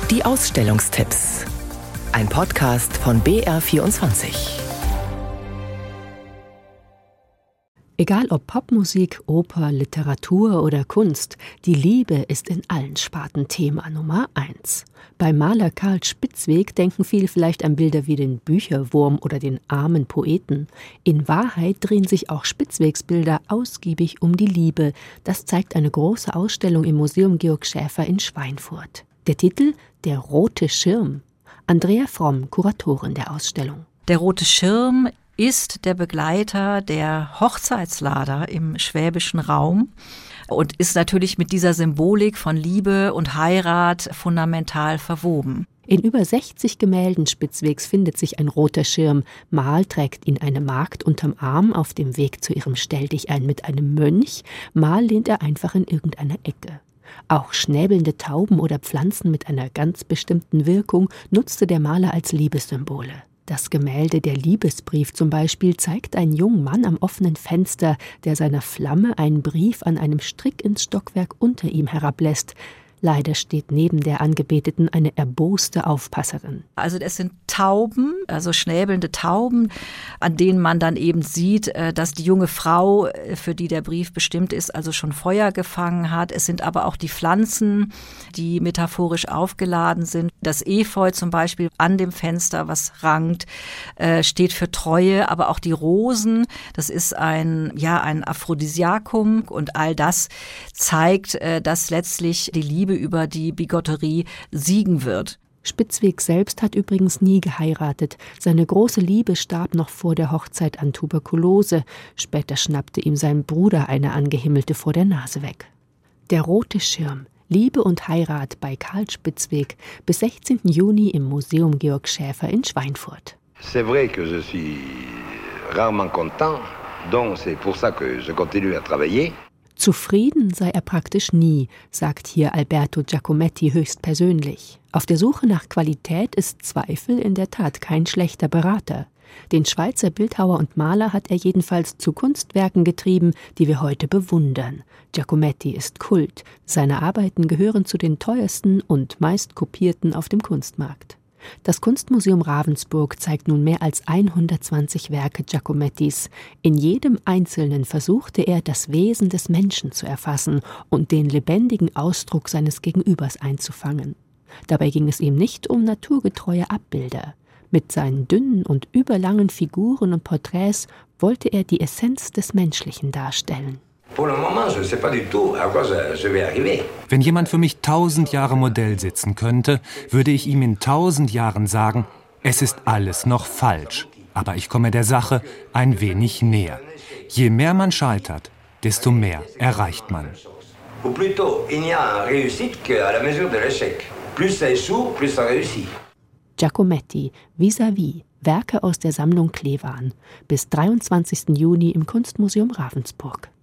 Die Ausstellungstipps. Ein Podcast von BR24. Egal ob Popmusik, Oper, Literatur oder Kunst, die Liebe ist in allen Sparten Thema Nummer 1. Beim Maler Karl Spitzweg denken viele vielleicht an Bilder wie den Bücherwurm oder den armen Poeten. In Wahrheit drehen sich auch Spitzwegs Bilder ausgiebig um die Liebe. Das zeigt eine große Ausstellung im Museum Georg Schäfer in Schweinfurt. Der Titel »Der rote Schirm«. Andrea Fromm, Kuratorin der Ausstellung. Der rote Schirm ist der Begleiter der Hochzeitslader im schwäbischen Raum und ist natürlich mit dieser Symbolik von Liebe und Heirat fundamental verwoben. In über 60 Gemälden Spitzwegs findet sich ein roter Schirm. Mal trägt ihn eine Magd unterm Arm auf dem Weg zu ihrem Stelldichein mit einem Mönch, mal lehnt er einfach in irgendeiner Ecke. Auch schnäbelnde Tauben oder Pflanzen mit einer ganz bestimmten Wirkung nutzte der Maler als Liebessymbole. Das Gemälde »Der Liebesbrief« zum Beispiel zeigt einen jungen Mann am offenen Fenster, der seiner Flamme einen Brief an einem Strick ins Stockwerk unter ihm herablässt. Leider steht neben der Angebeteten eine erboste Aufpasserin. Also es sind Tauben, also schnäbelnde Tauben, an denen man dann eben sieht, dass die junge Frau, für die der Brief bestimmt ist, also schon Feuer gefangen hat. Es sind aber auch die Pflanzen, die metaphorisch aufgeladen sind. Das Efeu zum Beispiel an dem Fenster, was rankt, steht für Treue, aber auch die Rosen, das ist ein Aphrodisiakum und all das zeigt, dass letztlich die Liebe über die Bigotterie siegen wird. Spitzweg selbst hat übrigens nie geheiratet. Seine große Liebe starb noch vor der Hochzeit an Tuberkulose. Später schnappte ihm sein Bruder eine Angehimmelte vor der Nase weg. Der rote Schirm. Liebe und Heirat bei Karl Spitzweg bis 16. Juni im Museum Georg Schäfer in Schweinfurt. C'est vrai que je suis rarement content, donc c'est pour ça que je continue à travailler. Zufrieden sei er praktisch nie, sagt hier Alberto Giacometti höchstpersönlich. Auf der Suche nach Qualität ist Zweifel in der Tat kein schlechter Berater. Den Schweizer Bildhauer und Maler hat er jedenfalls zu Kunstwerken getrieben, die wir heute bewundern. Giacometti ist Kult. Seine Arbeiten gehören zu den teuersten und meist kopierten auf dem Kunstmarkt. Das Kunstmuseum Ravensburg zeigt nun mehr als 120 Werke Giacomettis. In jedem einzelnen versuchte er, das Wesen des Menschen zu erfassen und den lebendigen Ausdruck seines Gegenübers einzufangen. Dabei ging es ihm nicht um naturgetreue Abbilder. Mit seinen dünnen und überlangen Figuren und Porträts wollte er die Essenz des Menschlichen darstellen. Wenn jemand für mich 1000 Jahre Modell sitzen könnte, würde ich ihm in 1000 Jahren sagen, es ist alles noch falsch. Aber ich komme der Sache ein wenig näher. Je mehr man scheitert, desto mehr erreicht man. Giacometti, Vis-à-vis, Werke aus der Sammlung Klewan. Bis 23. Juni im Kunstmuseum Ravensburg.